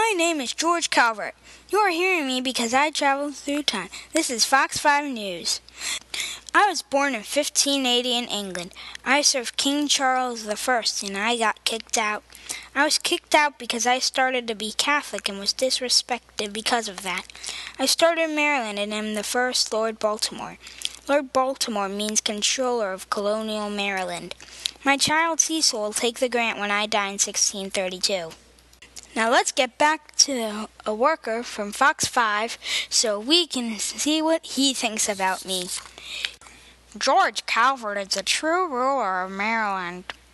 My name is George Calvert. You are hearing me because I traveled through time. This is Fox 5 News. I was born in 1580 in England. I served King Charles I and I got kicked out. I was kicked out because I started to be Catholic and was disrespected because of that. I started in Maryland and am the first Lord Baltimore. Lord Baltimore means controller of colonial Maryland. My child Cecil will take the grant when I die in 1632. Now let's get back to a worker from Fox 5 so we can see what he thinks about me. George Calvert is a true ruler of Maryland.